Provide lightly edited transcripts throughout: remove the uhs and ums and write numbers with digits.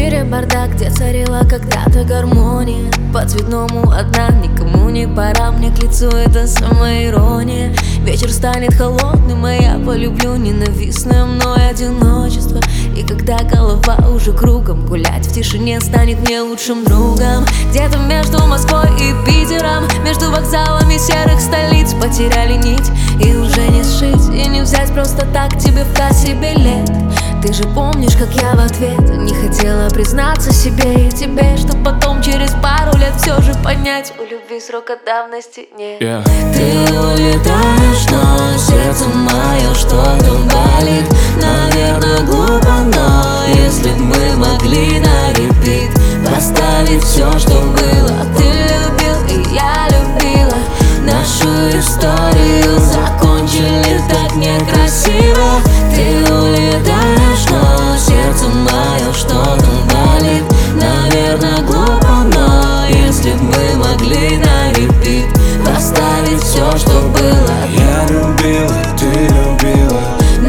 мире бардак, где царила когда-то гармония. По цветному одна, никому не пора, мне к лицу это самоирония. Вечер станет холодным, а я полюблю ненавистное мной одиночество. И когда голова уже кругом, гулять в тишине станет мне лучшим другом. Где-то между Москвой и Питером, между вокзалами серых столиц, потеряли нить и уже не сшить, и не взять просто так тебе в кассе билет. Ты же помнишь, как я в ответ не хотела признаться себе и тебе, чтоб потом через пару лет все же понять: у любви срока давности нет. Ты улетаешь, но сердце мое что-то болит. Наверное, глупо, но если б мы могли на репит поставить все, что было. Ты любил и я любила, нашу историю закончили так некрасиво. Ты улетаешь, но сердце мое что-то болит. Наверное, глупо, но если б мы могли на репит поставить все, что было. Я любила, ты любила,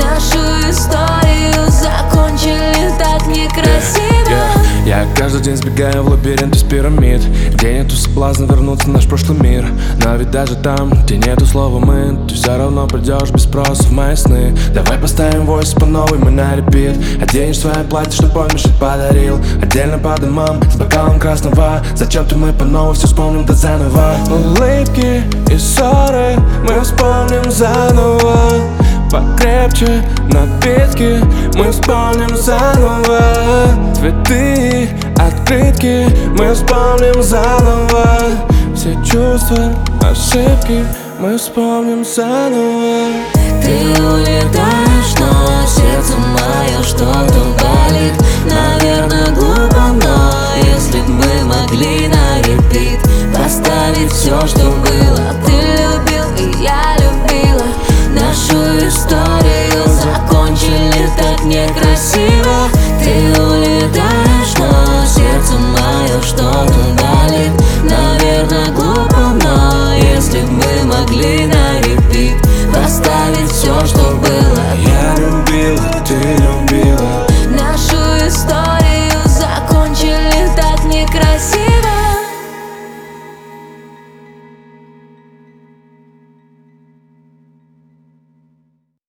нашу историю закончили так некрасиво. Я каждый день сбегаю в лабиринт из пирамид, где нету соблазна вернуться в наш прошлый мир. Но ведь даже там, где нету слова «мы», ты все равно придешь без спроса в мои сны. Давай поставим войс по новой, мы на репит. Оденешь свое платье, что помнишь, подарил. Отдельно по домам, с бокалом красного. Зачем-то мы по новой все вспомним да заново. Улыбки и ссоры мы вспомним заново. Покрепче напитки мы вспомним заново. Цветы, открытки мы вспомним заново. Все чувства, ошибки мы вспомним заново. Ты улетаешь, но сердце мое что-то болит. Наверное, глупо,